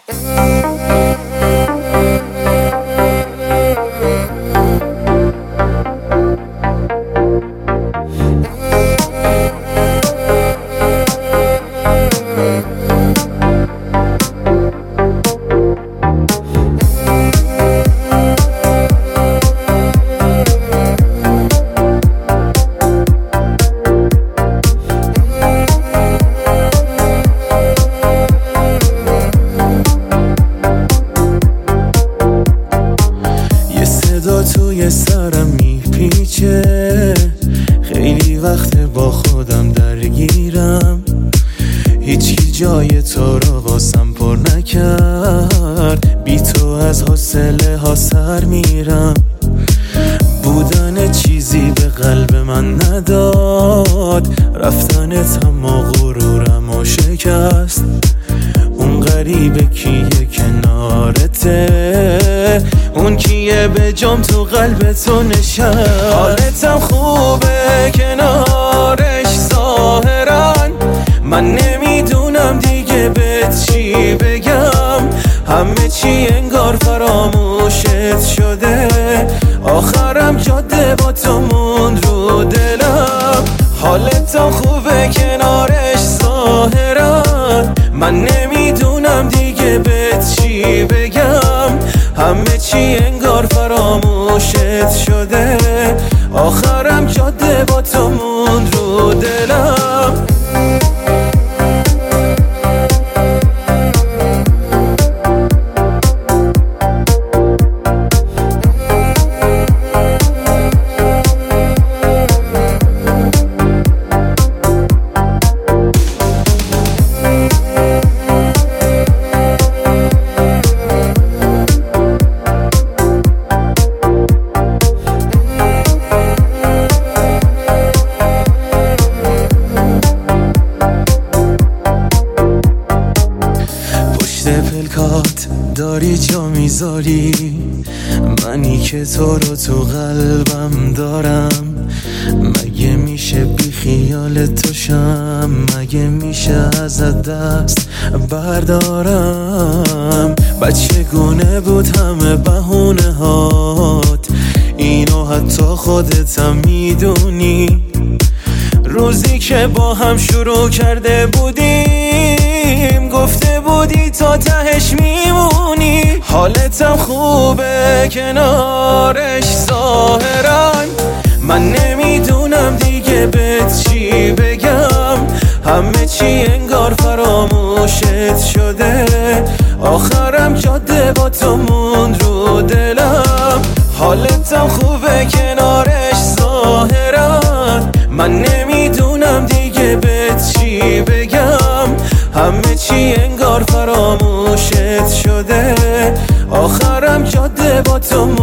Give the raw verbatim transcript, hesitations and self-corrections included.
توی سرم میپیچه، خیلی وقت با خودم درگیرم، هیچکی جای تو رو واسم پر نکرد، بی تو از حوصله ها سر میرم، بودن چیزی به قلب من نداد، رفتنت اما غرورم و شکست، اون غریبه کیه کنارته، اون کیه به جام تو قلب تو نشست، حالتم خوبه کنارش ظاهرا، من نمیدونم دیگه بهت چی بگم، همه چی انگار فراموشت شده، آخرم جاده با تو موند رو دلم، حالتم خوبه کنارش ظاهرا، من نمیدونم دیگه بهت چی بگم، همه چی انگار فراموشت شده، آخرم جاده با تو موند رو دلم. پلکات داری جا میذاری، منی که تو رو تو قلبم دارم، مگه میشه بی خیال توشم، مگه میشه ازت دست بردارم، بچه گونه بود همه بهونه هات، اینو حتی خودتم میدونی، روزی که با هم شروع کرده بودیم، گفته بودی تا تهش میمونی، حالتم خوبه کنارش ظاهرا، من نمیدونم دیگه بهت چی بگم، همه چی انگار فراموشت شده، آخرم جاده با تو موند رو دلم، حالتم خوبه کنارش ظاهرا، من نمیدونم دیگه بهت چی بگم، همه چی انگار فراموشت شده، آخرم جاده با تو